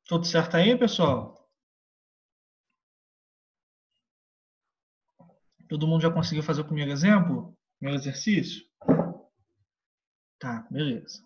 Tudo certo aí, pessoal? Todo mundo já conseguiu fazer o primeiro exemplo? Primeiro exercício? Tá, beleza.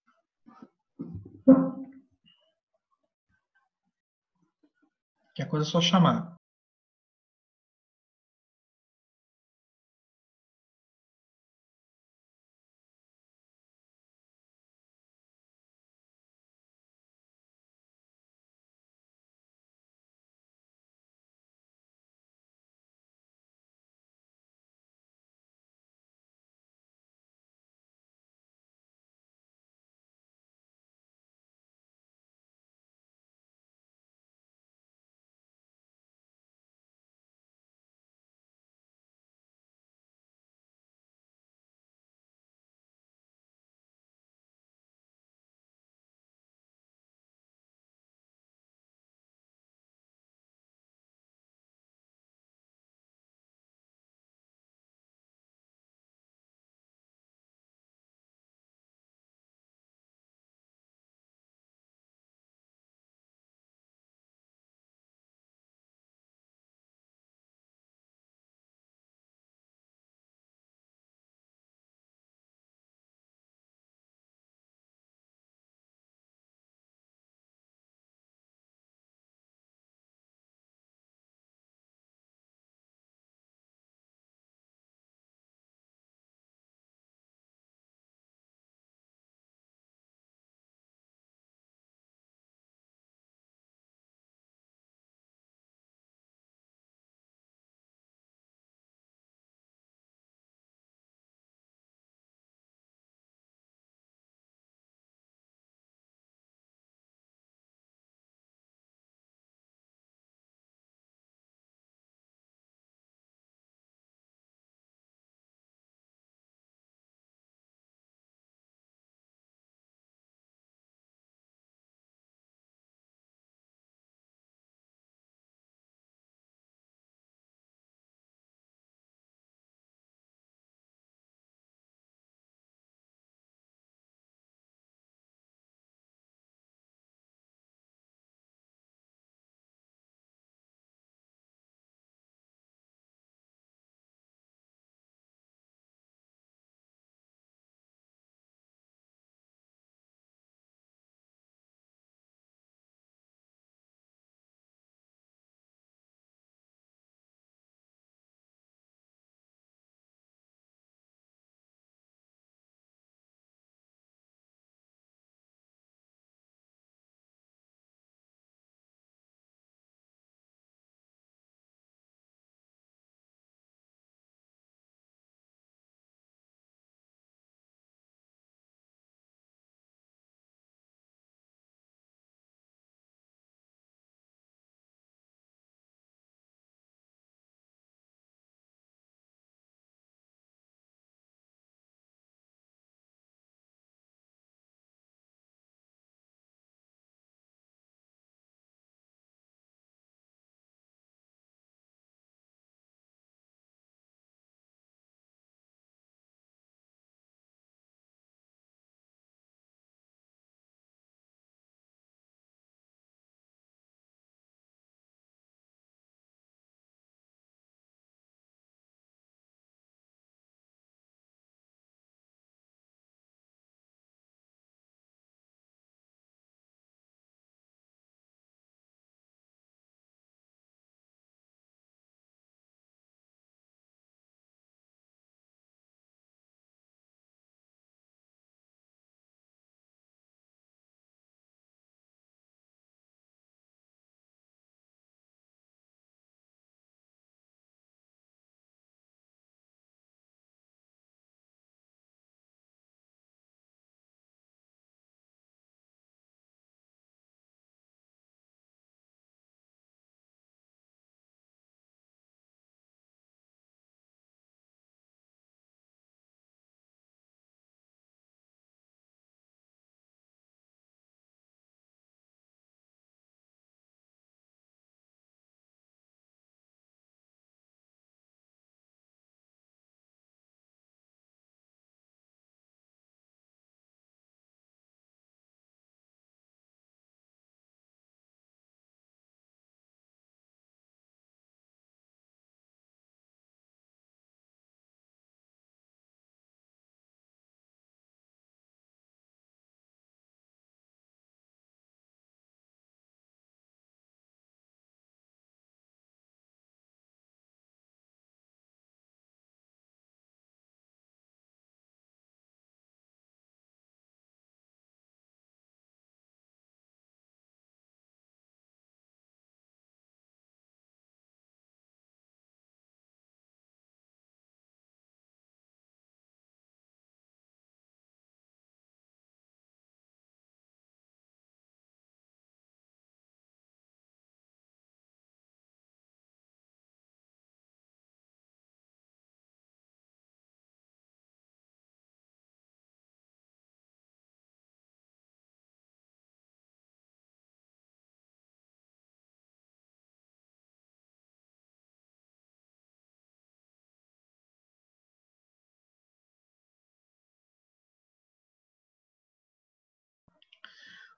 Que coisa é só chamar.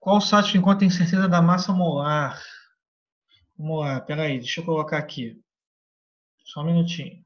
Qual site que encontra incerteza da massa molar? Vamos lá, peraí, deixa eu colocar aqui. Só um minutinho.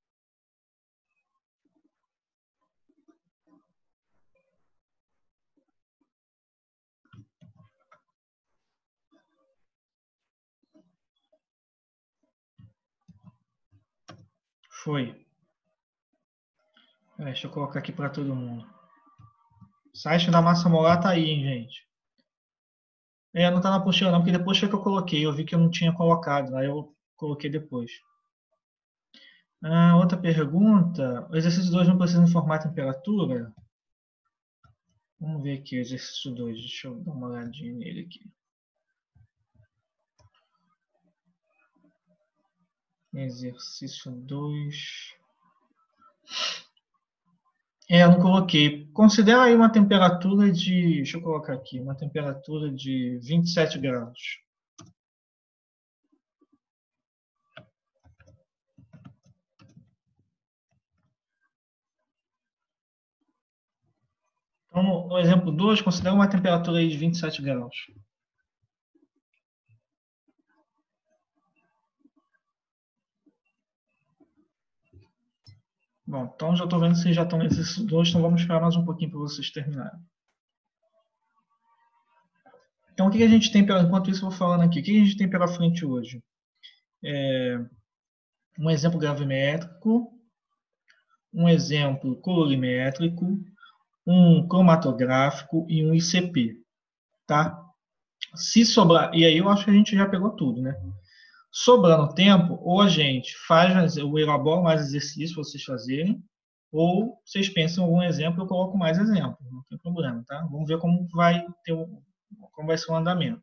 Foi. Deixa eu colocar aqui para todo mundo. O site da massa molar tá aí, hein, gente? Não tá na apostila não, porque depois foi que eu coloquei. Eu vi que eu não tinha colocado, aí eu coloquei depois. Outra pergunta. O exercício 2 não precisa informar a temperatura? Vamos ver aqui o exercício 2. Deixa eu dar uma olhadinha nele aqui. Exercício 2. Eu não coloquei. Considera aí uma temperatura de. Deixa eu colocar aqui. Uma temperatura de 27 graus. Então, no exemplo 2, considera uma temperatura aí de 27 graus. Bom, então já estou vendo que vocês já estão no exercício 2, então vamos esperar mais um pouquinho para vocês terminarem. Então, o que a gente tem, enquanto isso eu vou falando aqui, o que a gente tem pela frente hoje? Um exemplo gravimétrico, um exemplo colorimétrico, um cromatográfico e um ICP, tá? Se sobrar, e aí eu acho que a gente já pegou tudo, né? Sobrando tempo, ou a gente faz, eu elaboro mais exercícios para vocês fazerem, ou vocês pensam em algum exemplo, eu coloco mais exemplo, não tem problema, tá? Vamos ver como vai ter como vai ser o andamento.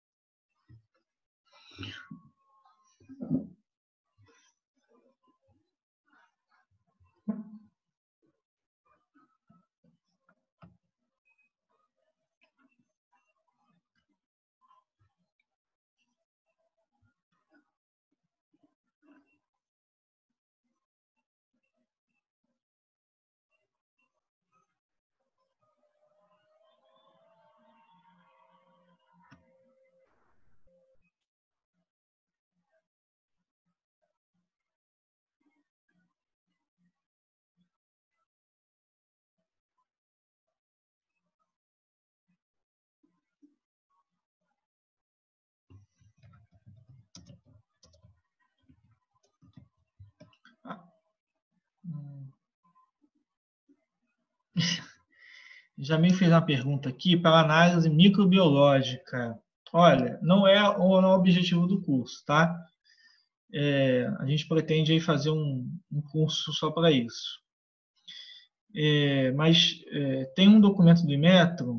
Já me fez uma pergunta aqui para análise microbiológica. Olha, não é o objetivo do curso, tá? A gente pretende aí fazer um curso só para isso. Mas tem um documento do Inmetro,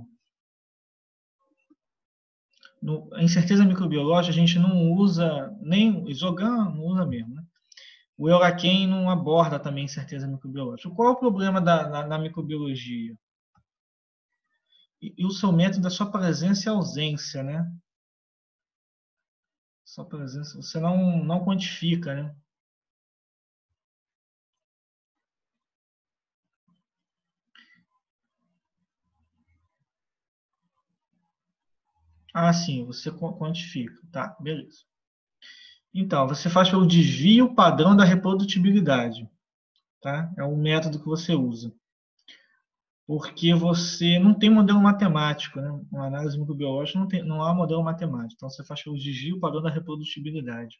a incerteza microbiológica a gente não usa, nem o Isogan não usa mesmo, né? O Euraquem não aborda também incerteza microbiológica. Qual é o problema na microbiologia? E o seu método é só presença e ausência, né? Só presença, você não quantifica, né? Ah, sim, você quantifica. Tá, beleza. Então, você faz pelo desvio padrão da reprodutibilidade, tá? É o método que você usa. Porque você não tem modelo matemático, né? Uma análise microbiológica não há modelo matemático. Então, você faz pelo desvio padrão da reprodutibilidade.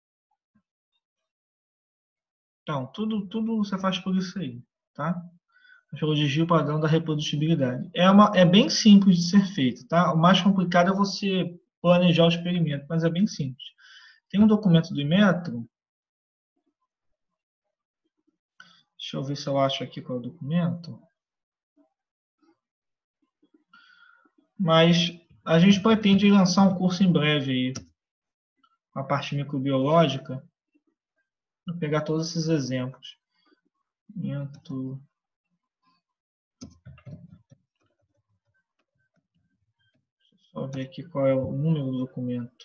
Então, tudo você faz por isso aí, tá? Pelo desvio padrão da reprodutibilidade. É bem simples de ser feito, tá? O mais complicado é você planejar o experimento, mas é bem simples. Tem um documento do Inmetro. Deixa eu ver se eu acho aqui qual é o documento. Mas a gente pretende lançar um curso em breve aí, a parte microbiológica, para pegar todos esses exemplos. Só ver aqui qual é o número do documento.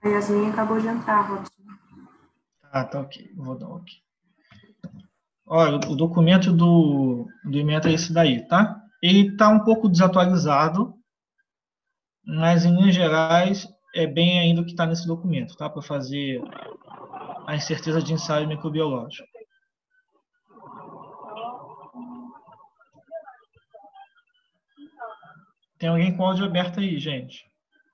A Yasmin acabou de entrar, Robson. Tá ok. Vou dar ok. Olha, o documento do ementa é esse daí, tá? Ele está um pouco desatualizado, mas em linhas gerais é bem ainda o que está nesse documento, tá? Para fazer a incerteza de ensaio microbiológico. Tem alguém com o áudio aberto aí, gente?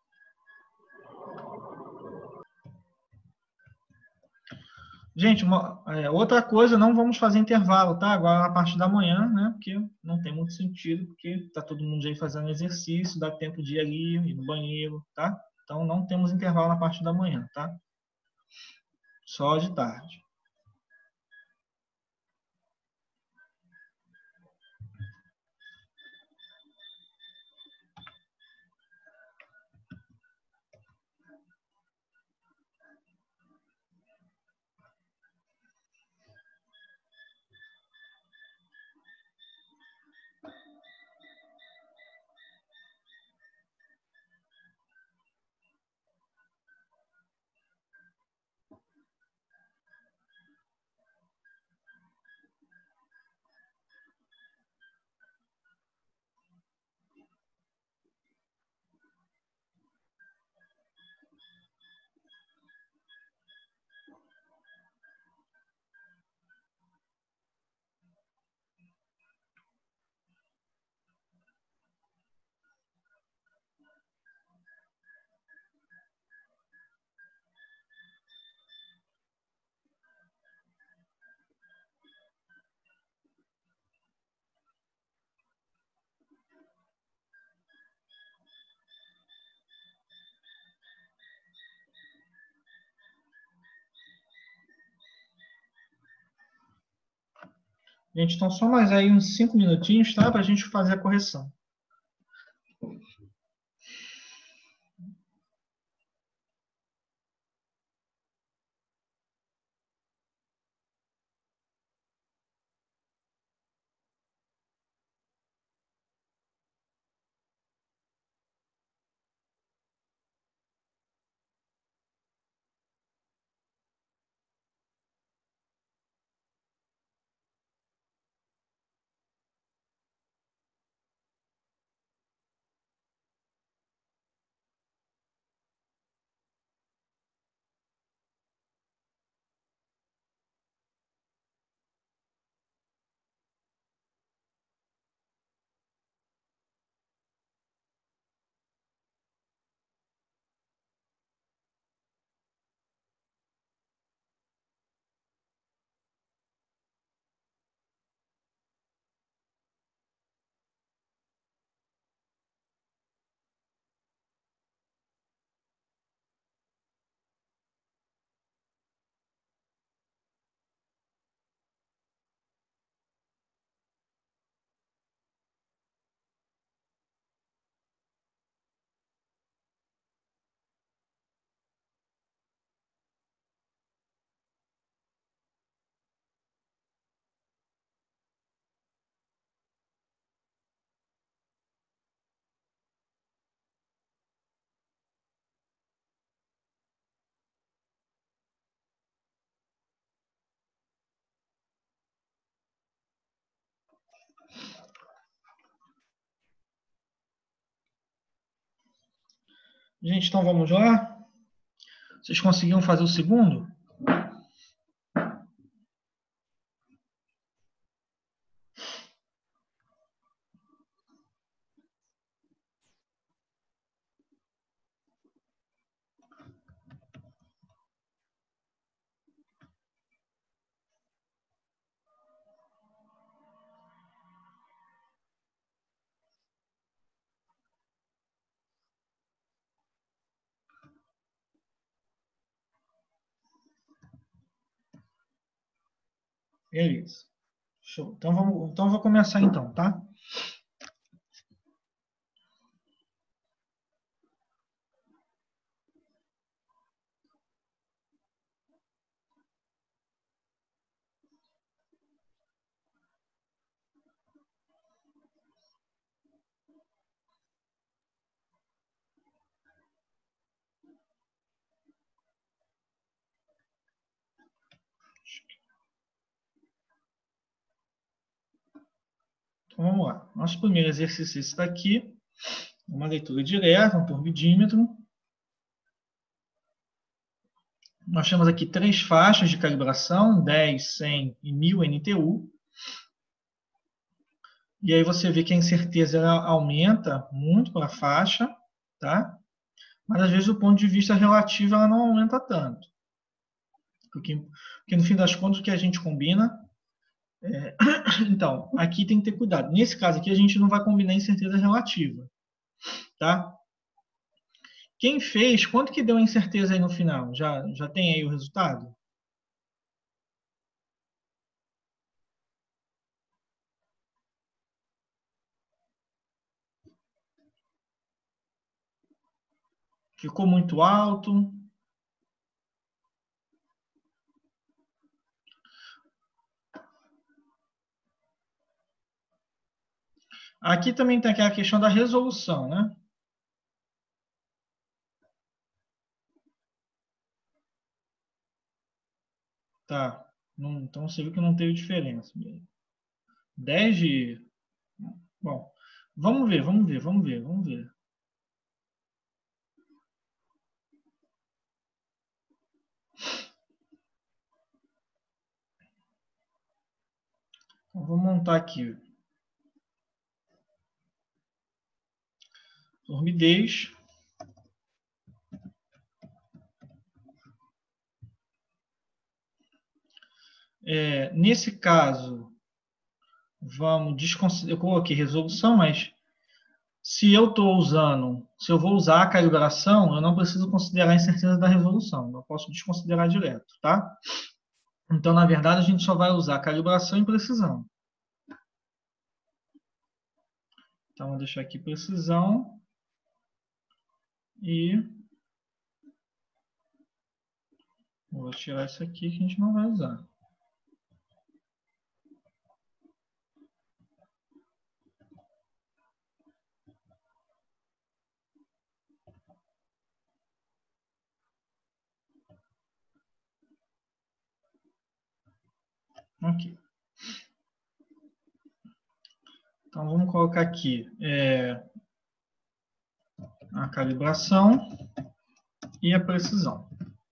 Gente, outra coisa, não vamos fazer intervalo, tá? Agora na parte da manhã, né? Porque não tem muito sentido, porque tá todo mundo aí fazendo exercício, dá tempo de ir ali, ir no banheiro, tá? Então não temos intervalo na parte da manhã, tá? Só de tarde. Gente, então só mais aí uns 5 minutinhos, tá? Para a gente fazer a correção. Gente, então vamos lá? Vocês conseguiram fazer o segundo? Beleza. Show. Então eu vou começar então, tá? Então, vamos lá. Nosso primeiro exercício está aqui. Uma leitura direta, um turbidímetro. Nós temos aqui 3 faixas de calibração, 10, 100 e 1000 NTU. E aí você vê que a incerteza ela aumenta muito para a faixa, tá? Mas às vezes do ponto de vista relativo ela não aumenta tanto. Porque no fim das contas o que a gente combina... Então, aqui tem que ter cuidado. Nesse caso aqui a gente não vai combinar incerteza relativa, tá? Quem fez, quanto que deu a incerteza aí no final? Já tem aí o resultado? Ficou muito alto? Aqui também tem aquela questão da resolução, né? Tá. Então você viu que não teve diferença. 10 de... Bom, vamos ver. Então, vou montar aqui. Turbidez. Nesse caso, vamos desconsiderar. Eu coloquei resolução, mas se eu vou usar a calibração, eu não preciso considerar a incerteza da resolução. Eu posso desconsiderar direto, tá? Então, na verdade, a gente só vai usar calibração e precisão. Então, vou deixar aqui precisão e vou tirar isso aqui que a gente não vai usar. Aqui. Então, vamos colocar aqui a calibração e a precisão.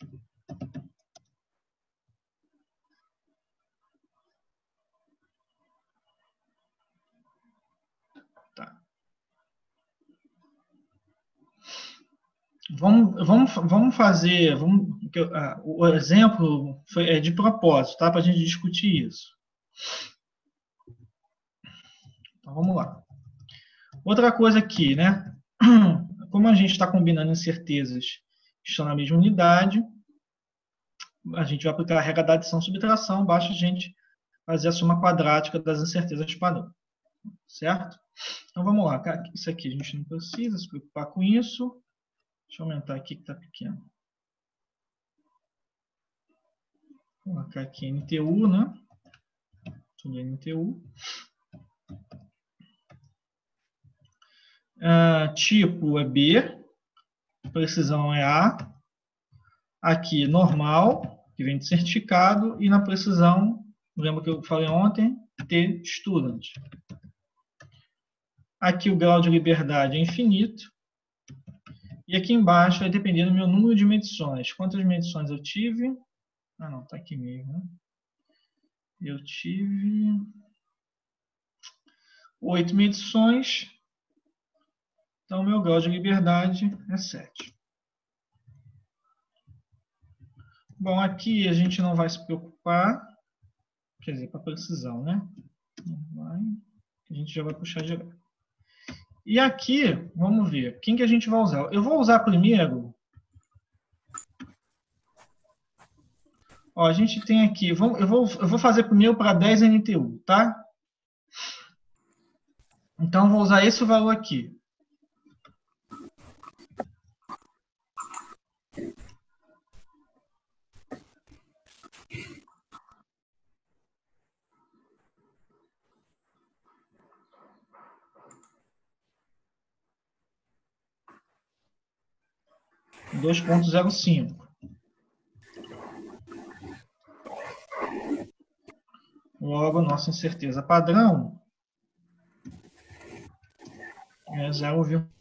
Tá. Vamos fazer... o exemplo é de propósito, tá? Para a gente discutir isso. Então, vamos lá. Outra coisa aqui, né? Como a gente está combinando incertezas que estão na mesma unidade, a gente vai aplicar a regra da adição-subtração, basta a gente fazer a soma quadrática das incertezas padrão. Certo? Então, vamos lá. Isso aqui a gente não precisa se preocupar com isso. Deixa eu aumentar aqui que está pequeno. Vou colocar aqui NTU, né? Tudo NTU. Tipo é B, precisão é A. Aqui normal, que vem de certificado, e na precisão, lembra que eu falei ontem, T student. Aqui o grau de liberdade é infinito. E aqui embaixo vai depender do meu número de medições. Quantas medições eu tive? Ah, não, está aqui mesmo, né? Eu tive 8 medições. Então, meu grau de liberdade é 7. Bom, aqui a gente não vai se preocupar. Quer dizer, para precisão, né? A gente já vai puxar direto. E aqui, vamos ver. Quem que a gente vai usar? Eu vou usar primeiro... Ó, a gente tem aqui... Eu vou fazer primeiro para 10 NTU, tá? Então, eu vou usar esse valor aqui. (2,05). Logo, nossa incerteza padrão É 0,1.